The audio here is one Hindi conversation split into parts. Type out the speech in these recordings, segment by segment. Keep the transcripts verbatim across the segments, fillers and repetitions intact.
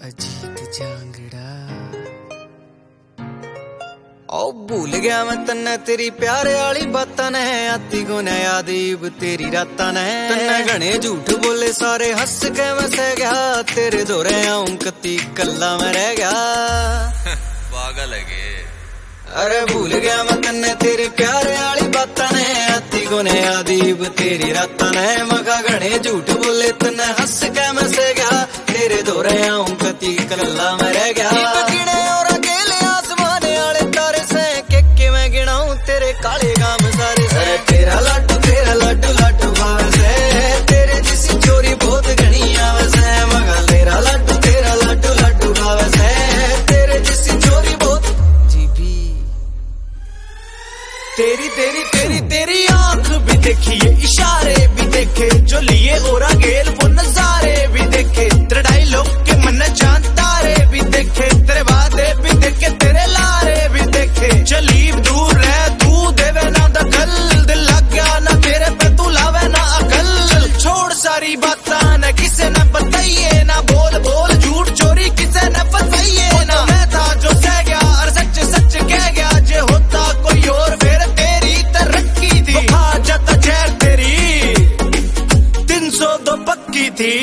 अजीत जांगड़ा। ओ भूल गया मैं तन्ने तेरी प्यारे वाली बातां ने, आती को ने यादीब तेरी रातां ने। तन्ने घने झूठ बोले सारे हंस के मैं सह गया, तेरे दोरे आऊं कती कल्ला मैं रह गया। पागल है के। अरे भूल गया मैं तन्ने तेरे प्यारे वाली बातां ने, आती को ने यादीब तेरी रातां ने। मगा घने झूठ बोले तन्ने हंस के मैं सह गया, तेरे दोरे आऊं कती कल्ला मैं रह गया। तेरे काले काम सारे से तेरा लाडू तेरा लाडू लाडू भावे से, तेरे जिसी चोरी बहुत घनी आवे से। मगा तेरा लाडू तेरा लाडू लाडू भावे से, तेरे जिसी चोरी बहुत जीबी। तेरी तेरी तेरी तेरी आंख भी देखी, ये इशारे भी देखे, जो लिए ओरा गेल वो नजारे भी देखे। तेरे डायलॉग के मन जान तारे भी देखे, तेरे वादे भी देखे, तेरे लारे भी देखे। चली दूर रह तू देवे ना दखल, दिल लग गया ना तेरे पे तू लावे ना अकल। चल छोड़ सारी बातां न किसे न बताइए, ना बोल बोल झूठ चोरी किसे न फसाइए ना। मैं था जो सह गया और सच सच कह गया, जे होता कोई और फिर तेरी तरक्की थी। खा जाता जहर तेरी तीन सौ दो पक्की थी।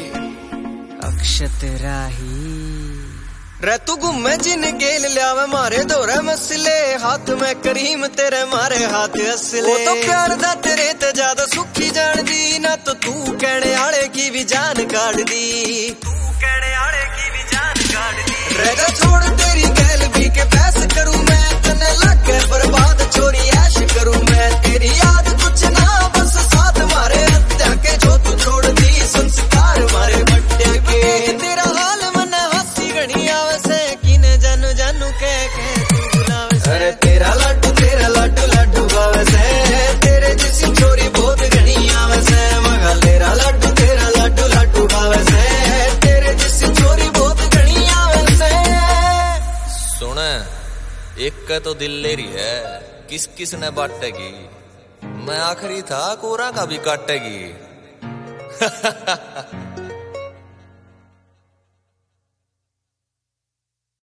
अक्षत राही रे तू घूमे जिन गेल लियावे मारे दोरे मसले, हाथ में करीम तेरे मारे हाथ असले। वो तो प्यार दा तेरे ते ज्यादा सुखी जान दी, ना तो तू कहने आले की भी जान काट दी। तू कहने आले की भी जान काट दी। रे जा छोड़ तेरी गैल भी के पैस करूं मैं, तने लग के बर्बाद चोरी ऐश करूं मैं। तेरी याद कुछ ना बस साथ मारे हत्या के, जो तू छोड़ दी संस्कार मारे बट्टे के। तेरा हाल मन हंसी घनी जानू कह के तू बुलावे से। अरे तेरा लाडू तेरा लाडू लाडू भावे से, तेरे जिसी चोरी बहुत घनी आवे से। मगा तेरा लाडू तेरा लाडू लाडू भावे से, तेरे जिसी चोरी बहुत घनी आवे से। सुन एक का तो दिल लेरी है, किस किस ने बांटेगी। मैं आखिरी था कोरा का भी काटेगी।